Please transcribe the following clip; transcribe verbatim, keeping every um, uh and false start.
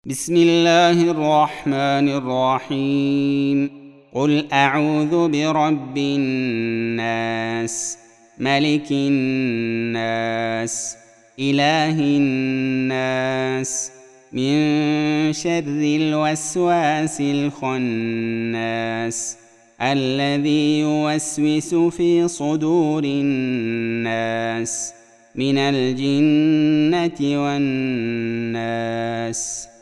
بسم الله الرحمن الرحيم. قل أعوذ برب الناس، ملك الناس، إله الناس، من شر الوسواس الخناس، الذي يوسوس في صدور الناس من الجنة والناس.